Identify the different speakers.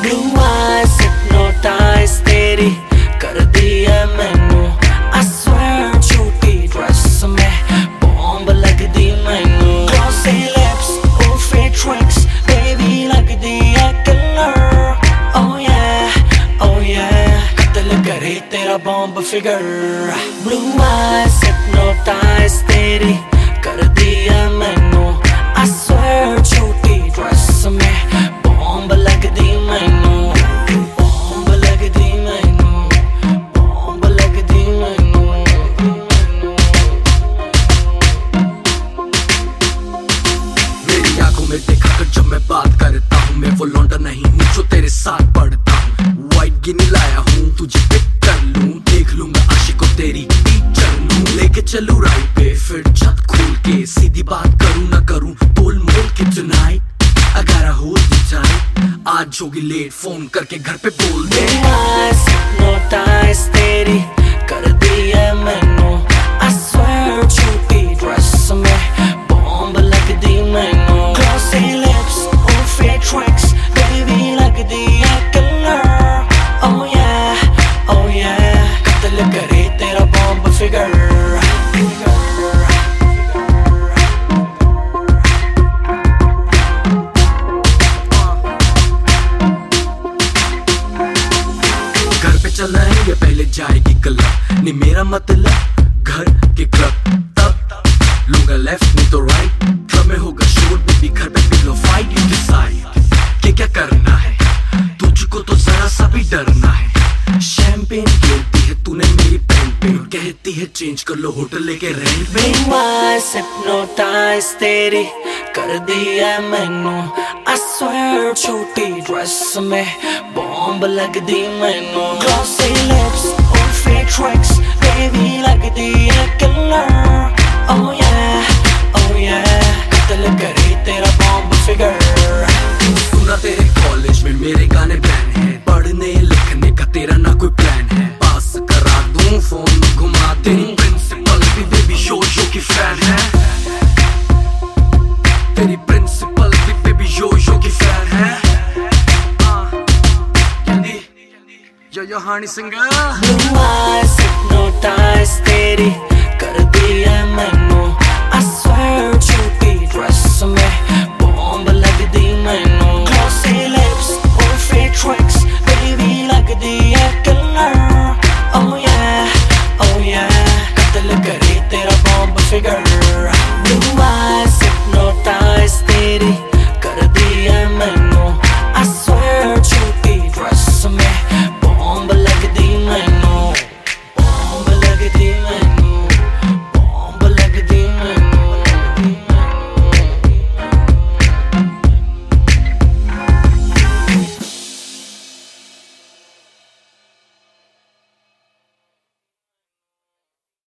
Speaker 1: Blue eyes hypnotize तेरी कर दी है मैनू I swear छोटी ड्रेस में बॉम्ब लग दी मैनू Glossy lips, oh fake tricks baby लग दी है killer Oh yeah कत्ल करे तेरा bomb figure Blue eyes hypnotize तेरी कर दी है मैनू I swear छोटी ड्रेस में बॉम्ब लग दी मैनू बॉम्ब लग दी मैनू बॉम्ब लग दी मैनू
Speaker 2: मेरी आंखों में देखा कर जब मैं बात करता हूँ मैं वो लौंडा नहीं हूँ जो तेरे साथ पढ़ता हूँ व्हाइट गिनी लाया हूँ तुझे पिक कर लूँ देख लूंगा आशिकों तेरी टीचर लूँ लेके चलूँ राइट पे फिर छत खोल के सीधी बात करूँ ना करूँ तोल मोल के tonight I gotta hold you tight आज होगी लेट फोन करके घर पे बोल दे
Speaker 1: Blue eyes hypnotize तेरी कर दी है मैनू I swear छोटी ड्रेस में बॉम्ब लग दी मैनू Glossy lips, oh fake tricks baby लग दी है killer Oh yeah कत्ल करे तेरा बॉम्ब फिगर
Speaker 2: चलाएंगे पहले जाएगी क्लब नहीं मेरा मतलब घर के क्लब तब लूंगा लेफ्ट नहीं तो राइट क्लब में होगा शोर बेबी घर पे पिलो फाइट यू डिसाइड कि क्या करना है तुझको तो जरा सा भी डरना है शैंपेन गिरती है तूने मेरी पैंट पे कहती है चेंज कर लो होटल लेके रेंट पे
Speaker 1: Blue eyes hypnotize तेरी कर दी है मैनू I swear छोटी ड्रेस में बॉम्ब लग दी मैनू Glossy lips, oh fake tricks baby लग दी है killer Oh yeah कत्ल करे तेरा बॉम्ब फिगर
Speaker 2: सुना तेरे कॉलेज में मेरे गाने बैन है पढ़ने लिखने का तेरा ना कोई प्लान है पास करा दूं फोन घुमा तेरी प्रिंसिपल भी बेबी शो की फैन है तेरी प्रिंसिपल भी बेबी शो की फैन है
Speaker 1: Blue eyes hypnotize तेरी